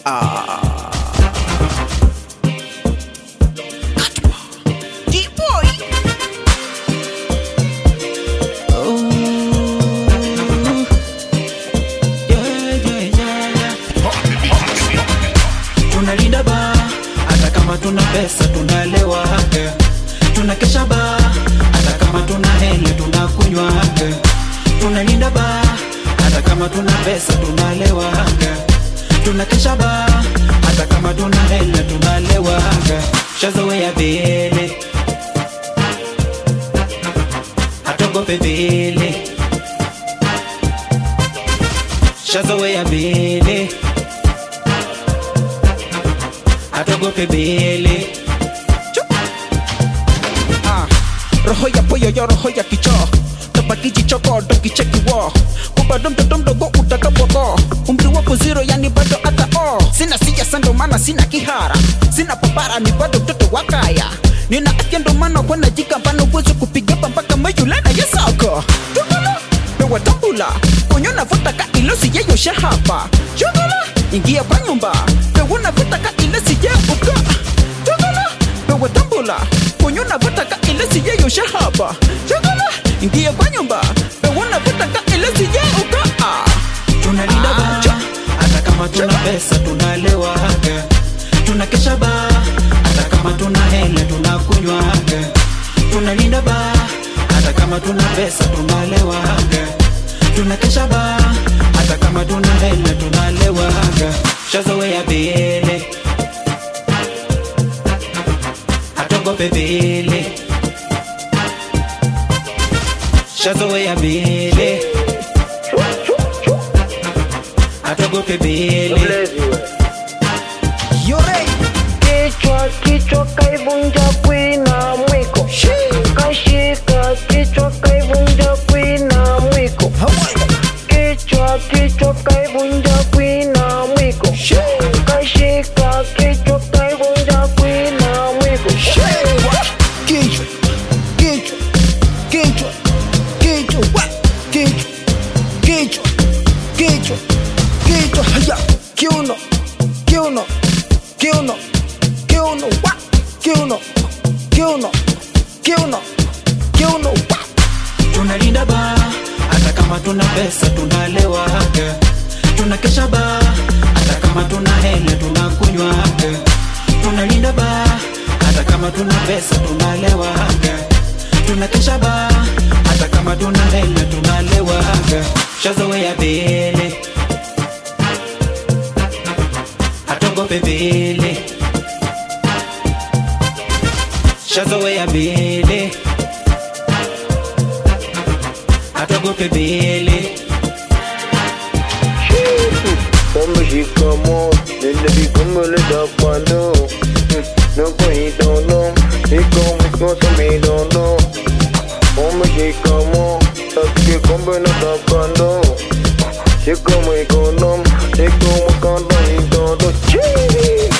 Tunalinda ba, hata kama tuna pesa tunalewa. Tunakesha ba, hata kama tuna hela tunakunywa. Tunalinda ba, hata kama tuna pesa tunalewa. Tunakesha ba, hata kama tuna hela tunalewa. Shazoea vile, hatogope vile. Shazoea vile, hatogope vile. Roho ya poyo ya roho ya kicho, tabaki jichoko doki cheki wo. Kubado mtoto mdogo utakapoko, umri wako zero yani bado ata o. Sina siasa ndo maana sina kihara, sina papara ni bado mtoto wakaya. Nina afya ndo maana kwa najikambana uwezo kupiga mpaka mayulana ya sako. Jogala, pewa tambula, konyo navuta ka ilo siye yoshe hapa. Jogala, ingia kwa nyumba, pewa navuta ka ilo siye uka. Jogala, pewa tambula, konyo navuta ka ilo siye yoshe hapa. Jogala, ingia kwa nyumba, pewa navuta ka ilo siye uka. Tunalinda ba, hata kama tuna pesa tunalewa. Tunakesha ba, hata kama tuna hela tunakunywa. Tunalinda ba, hata kama tuna pesa tunalewa. Tunakesha ba, hata kama tuna hela tunalewa. Shazoea vile, hatogope vile. Shazoea vile, hatogope vile. Yore, Kichwa kichwa kaivunja kwina mwiko. Kashika kichwa kaivunja kwina mwiko. Kichwa kichwa kaivunja kwina mwiko. Kashika kichwa kaivunja kwina mwiko. kichwa, kichwa, kichwa, kichwa, what? Kichwa, kichwa, kichwa, haya, kiuno, kiuno, kiuno, kiuno, what? Kiuno, kiuno, kiuno, kiuno, what? Tunalinda ba, hata kama tuna pesa tunalewa. Tunakesha ba, hata kama tuna hela tunakunywa. Tunalinda ba, hata kama tuna pesa tunalewa. Tunakesha ba, hata kama tuna hela tunalewa. Shazoea vile, hatogope vile. Shazoea vile, hatogope vile. Shikamo, nende bikumule da pano. No koi dono, iko sami dono. Shikamo, takke kombe na da pano. Shikamo ikonom, iko makanda ito do.